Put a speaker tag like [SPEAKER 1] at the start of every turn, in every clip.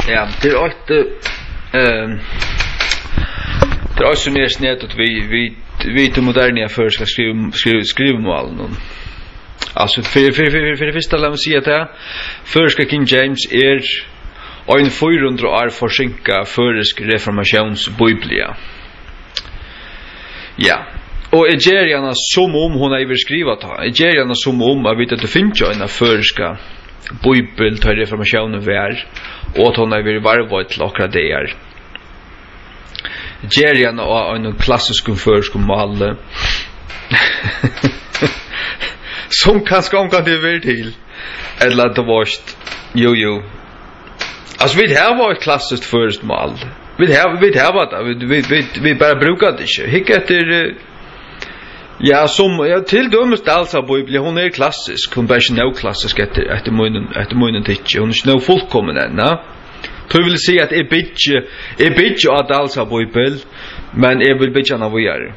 [SPEAKER 1] Ja, det är också mer snett att vi till moderna förska skrivmål någon. Alltså för det första låt mig säga att förska King James är en 400 år försinka försk reformationsbiblia. Ja. Och Egerierna som hon har skrivit här. Egerierna som att vet att det finns en förska bibel till reformationen vär och att hon har varit varvat till akra där. Egerierna och en klassisk försk mål. Som kan skånka det väl till. Eller det varst. Jo. Alltså vi har varit klassiskt först mål. Vi bara brukar det inte. Hick efter ja, som till dömest alltså bibeln hon är klassisk. Hon är inte neoklassisk efter munnen titt. Hon är inte fullkommen än, va? Jag vill säga att är bitch att alltså bibeln, men jag vill bitcha när vi gör.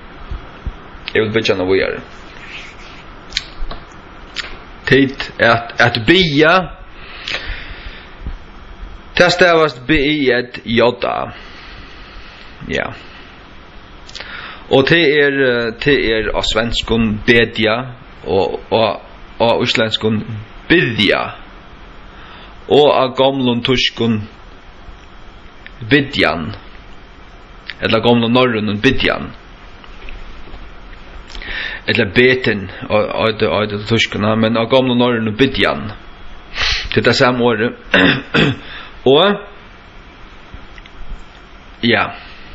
[SPEAKER 1] Tid att bia. Testavast B-I-J. Ja. Och det är av svenskon bedja och isländskon bidja. Och av gamlon tyskon bidjan. Eller gamlon norrun bidjan. Eller beten av det tyskarna, men av gamlon norrun bidjan. Det är samma år. Och ja.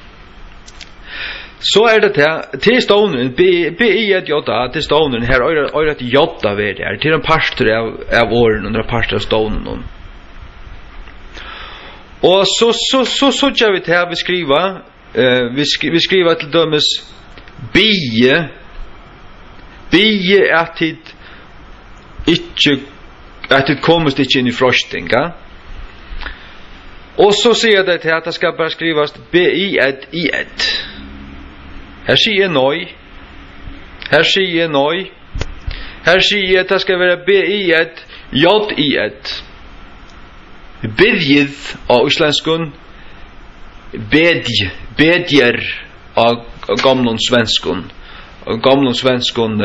[SPEAKER 1] Så är det till stonen B-I-J till stonen här är det jotta vid där till en pastor av åren under pastor av stonen. Och så jag vet här vi skriva till dömes bie att det kommer inte in i frostinga. Och så ser det till att det ska bara skrivas B-I-J. Här säger noj. Här säger att det ska vara B-I-J. Bedjid av isländskon. Bedjer av gamlon svenskon. Gamlon svenskon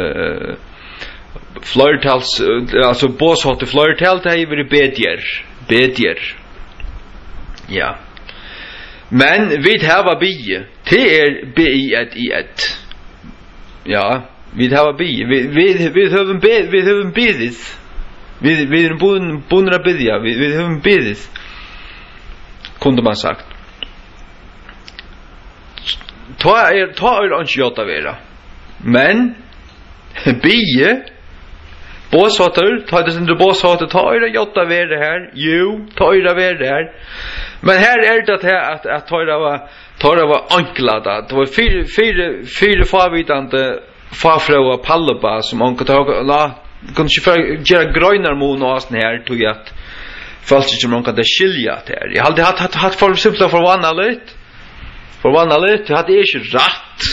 [SPEAKER 1] flörtals, alltså båshåtte flörtal, det är väl bedjer. Ja. Men vi har bie. Det är B-I-J. Ja, vi har bie. Vi har bedis. Vi är bundna bedja. Vi har bedis. Kunde man sagt. Ta er inte jota vera. Men bie båshatter, ta det inte båshatter, ta er jota vera här. Jo, ta er vera här. Men här är det att ta det var anklada. Det var fyra förvidande farfröa palleba som onkel ta kunde inte göra grönar mon och sån här tog att fast inte man kan det skilja där. Jag hade haft för simpelt för vanligt. Jag hade inte rätt.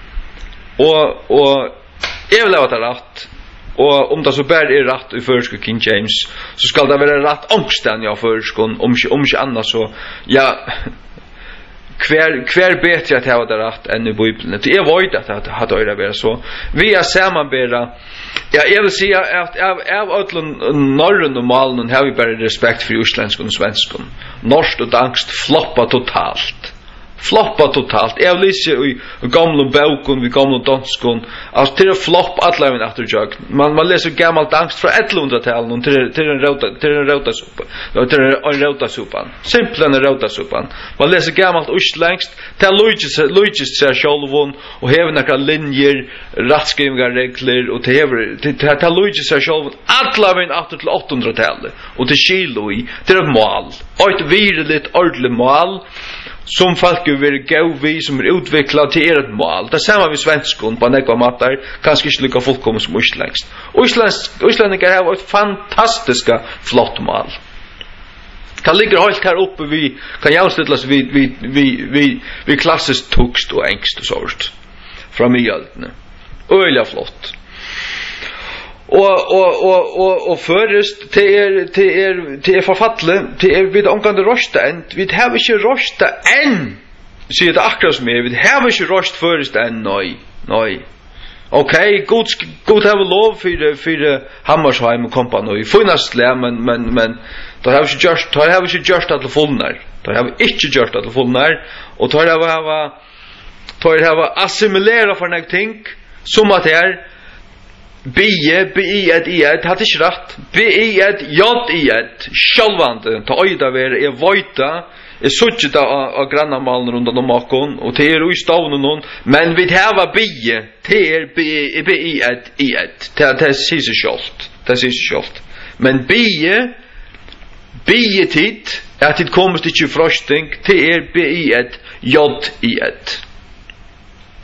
[SPEAKER 1] Och jag vill ha det rätt. Och om det så bara är rätt i förska King James så ska det vara rätt ångstan jag förskon om inte annars så ja kvar bättre att ha det rätt än i bibeln. Det är void att hade det varit så. Vi är sammanbära. Ja, jag vill säga att av ötlen norrön och malen har vi bara respekt för isländskon och svenskon. Norskt och danskt floppa totalt. Jag läser i gamla boken, vi gamla danskon. Alltså till flopp alla min efterjag. Man läser gammalt danskt från 1100-talet till en rotasupan. Simpelthen en rotasupan. Man läser gammalt isländsk. Det logist sig självon och häver några linjer, rättskrivningar, regler och det logist sig självon alla min efter till 800-talet. Och till kilo i, det är ett mål. Och ett virligt ordentligt mål. Som folk vill gå vi som är utvecklad till ert mål. Det samma vi svenskon på några matar kanske inte lika fullkomligt som isländskt. Islänningar har ett fantastiska flott mål. Det ligger helt här uppe vi kan jämställas vi klassiskt tugst och ängst och sånt. Från middeltiden. Öliga flott. og først til forfattle til vi omgående rosta enn vi har ikke rosta enn sier det akkurat som vi har ikke rost først enn nei okay god have lov for Hammersheim og kompani finnast le men da har vi ikke gjort at fullnar da har vi ikke gjort at fullnar og da har vi assimilera for nek ting som at det B-I-E-D hatt ikke rett B-I-E-D-J-I-E sjálvande ta øyda være vøyta suttje da av grannamalen rundt om makon og til i stavnen noen men vi hava bie til B-I-E-D det sier seg sjálft men bie tid at det kommer ikke frosting til B-I-E-D J-I-E